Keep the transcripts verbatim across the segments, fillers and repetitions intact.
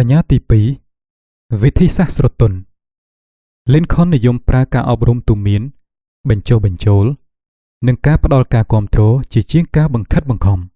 ញ្ញទីពីរវិធីសាស្ត្រស្រទន់ Lincoln និយមប្រើការអប់រំទូន្មានបញ្ចុះបញ្ចូលនិងការផ្ដល់ការគាំទ្រជាជាងការបង្ខិតបង្ខំ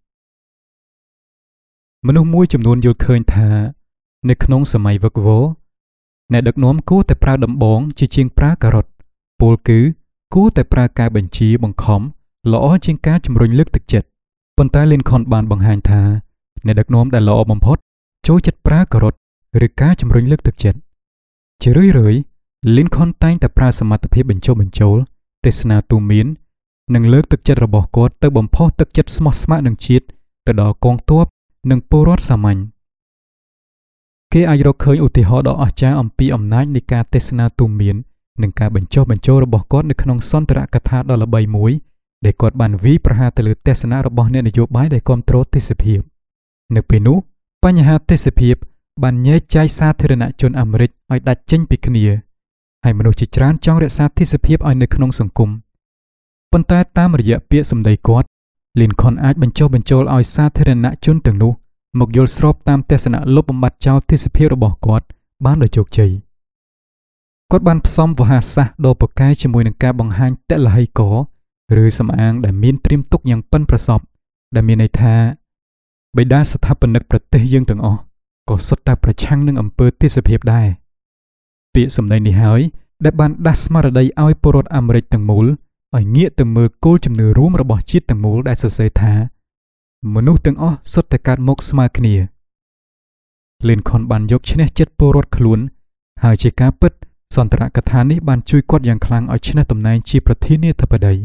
មនុស្សមួយចំនួនយល់ឃើញថានៅក្នុងសម័យវឹកវរអ្នកដឹកនាំគួរតែប្រើដំបងជាជាងប្រើការ៉ុតពោលគឺគួរតែប្រើការបញ្ជាបង្ខំល្អជាងការជំរុញលើកទឹកចិត្តប៉ុន្តែ Lincoln បានបង្ហាញថាអ្នកដឹកនាំដែលល្អបំផុតចូលចិត្តប្រើការ៉ុតឬការជំរុញលើកទឹកចិត្តជារឿយៗ Lincoln តែងតែប្រើសមត្ថភាពបញ្ចុះបញ្ចូលទេសនាទូន្មាននិងលើកទឹកចិត្តរបស់គាត់ទៅបំផុសទឹកចិត្តស្មោះស្ម័គ្រនឹងជាតិទៅដល់កងទ័ពនិងពលរដ្ឋសាមញ្ញគេអាចរកឃើញឧទាហរណ៍ដ៏អស្ចារ្យអំពីអំណាចនៃការទេសនាទូន្មាននិងការបញ្ចុះបញ្ចូលរបស់គាត់នៅក្នុងសន្ទរកថាដ៏ល្បីមួយដែលគាត់បានវាយប្រហារទៅលើទស្សនៈរបស់អ្នកនយោបាយដែលគ្រប់គ្រងទេសភាពនៅពេលនោះបញ្ហាទេសភាពបានញែកចាយសាធារណជនអាមេរិកឲ្យដាច់ចេញពីគ្នាហើយមនុស្សជាច្រើនចង់រក្សាទេសភាពឲ្យនៅក្នុងសង្គមប៉ុន្តែតាមរយៈពាក្យសម្ដីគាត់ Lincoln អាចបញ្ចុះបញ្ចូលឲ្យសាធារណជនទាំងនោះមកយល់ស្របតាមទស្សនៈលុបបំបាត់ចោលទេសភាពរបស់គាត់បានដោយជោគជ័យគាត់បានផ្សំវោហារសាស្ត្រដ៏ពូកែជាមួយនឹងការបង្ហាញតលហិកឬសំអាងដែលមានត្រៀមទុកយ៉ាងប៉ិនប្រសប់ដែលមានន័យថាបិតាស្ថាបនិកប្រទេសយើងទាំងអស់ក៏សុទ្ធតែប្រឆាំងនឹងអំពើទេសភាពដែរពាក្យសម្ដីនេះហើយដែលបានដាស់ស្មារតីឲ្យពលរដ្ឋអាមេរិកទាំងមូលឲ្យងាកទៅមើលគោលជំនឿរួមរបស់ជាតិទាំងមូលដែលសរសេរថាមនុស្សទាំងអស់សុទ្ធតែកើតមកស្មើគ្នា Lincoln បានយកឈ្នះចិត្តពលរដ្ឋខ្លួនហើយជាការពិតសន្ទរកថានេះបានជួយគាត់យ៉ាងខ្លាំងឲ្យឈ្នះតំណែងជាប្រធានាធិបតី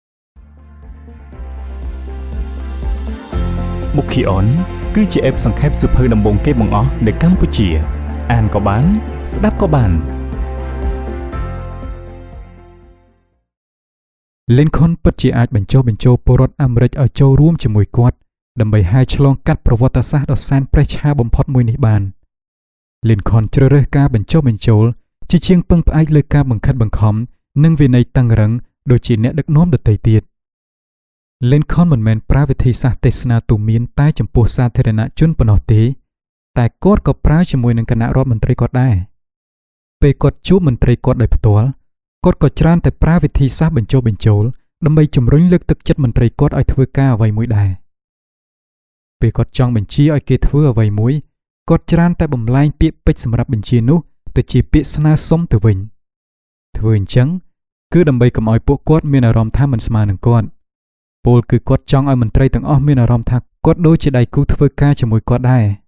មុខីអនគឺជាអេបសង្ខេបសៀវភៅដំបូងគេបង្អស់នៅកម្ពុជាអានក៏បានស្ដាប់ក៏បាន Lincoln ពិតជាអាចបញ្ចុះបញ្ចូលពលរដ្ឋអាមេរិកឲ្យចូលរួមជាមួយគាត់ដើម្បីហែឆ្លងកាត់ប្រវត្តិសាស្ត្រដ៏សែនប្រេះឆាបំផុតមួយនេះបាន Lincoln ជ្រើសរើសការបញ្ចុះបញ្ចូលជាជាងពឹងផ្អែកលើការបង្ខិតបង្ខំនិងវិន័យតឹងរ៉ឹងដូចជាអ្នកដឹកនាំដទៃទៀត Lincoln មិនមែនប្រើវិធីសាស្ត្រទេសនាទូន្មានតែចំពោះសាធារណជនប៉ុណ្ណោះទេតែគាត់ក៏ប្រើជាមួយនឹងគណៈរដ្ឋមន្ត្រីគាត់ដែរពេលគាត់ជួបមន្ត្រីគាត់ដោយផ្ទាល់គាត់ក៏ច្រើនតែប្រើវិធីសាស្ត្របញ្ចុះបញ្ចូលដើម្បីជំរុញលើកទឹកចិត្តមន្ត្រីគាត់ឲ្យធ្វើការអ្វីមួយដែរពេលគាត់ចង់បញ្ជាឲ្យគេធ្វើអ្វីមួយគាត់ច្រើនតែបំលែងពាក្យពេចន៍សម្រាប់បញ្ជានោះទៅជាពាក្យស្នើសុំទៅវិញធ្វើអញ្ចឹងគឺដើម្បីកុំឲ្យពួកគាត់មានអារម្មណ៍ថាមិនស្មើនឹងគាត់ពោលគឺគាត់ចង់ឲ្យមន្ត្រីទាំងអស់មានអារម្មណ៍ថាគាត់ដូចជាដៃគូធ្វើការជាមួយគាត់ដែរ